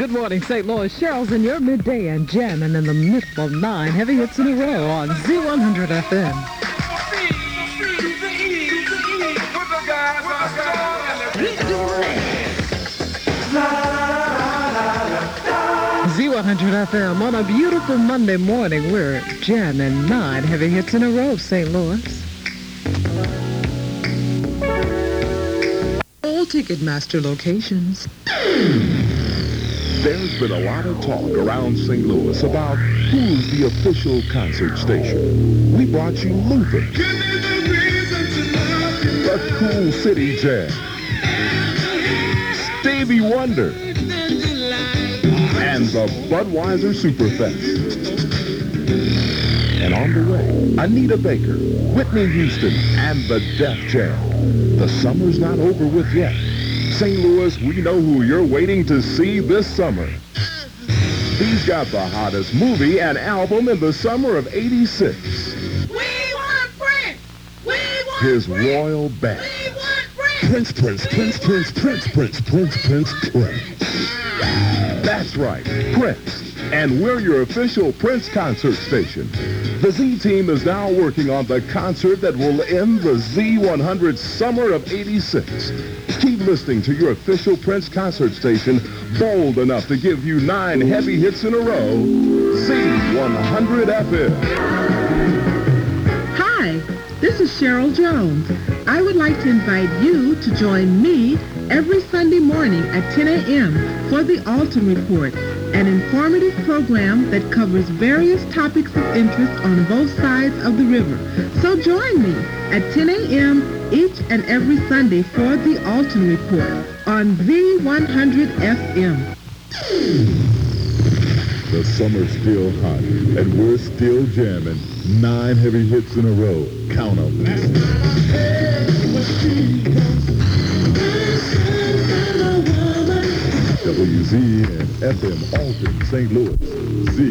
Good morning, St. Louis. Cheryl's in your midday and jamming in the middle of 9 heavy hits in a row on Z100 FM. Z100 FM on a beautiful Monday morning. We're jamming 9 heavy hits in a row, St. Louis. All Ticketmaster locations. There's been a lot of talk around St. Louis about who's the official concert station. We brought you Luther, the Cool City Jam, Stevie Wonder, and the Budweiser Superfest. And on the way, Anita Baker, Whitney Houston, and the Def Jam. The summer's not over with yet. St. Louis, we know who you're waiting to see this summer. He's got the hottest movie and album in the summer of '86. We want Prince! We want His Prince! royal band. We want Prince! Prince. That's right, Prince. And we're your official Prince concert station. The Z team is now working on the concert that will end the Z100 summer of '86. Keep listening to your official Prince concert station, bold enough to give you 9 heavy hits in a row, Z100 FM. Hi, this is Cheryl Jones. I would like to invite you to join me every Sunday morning at 10 a.m. for the Alton Report, an informative program that covers various topics of interest on both sides of the river. So join me at 10 a.m. each and every Sunday for the Alton Report on Z100 FM. The summer's still hot, and we're still jamming 9 heavy hits in a row. Count 'em. WZ and FM Alton, St. Louis. Z.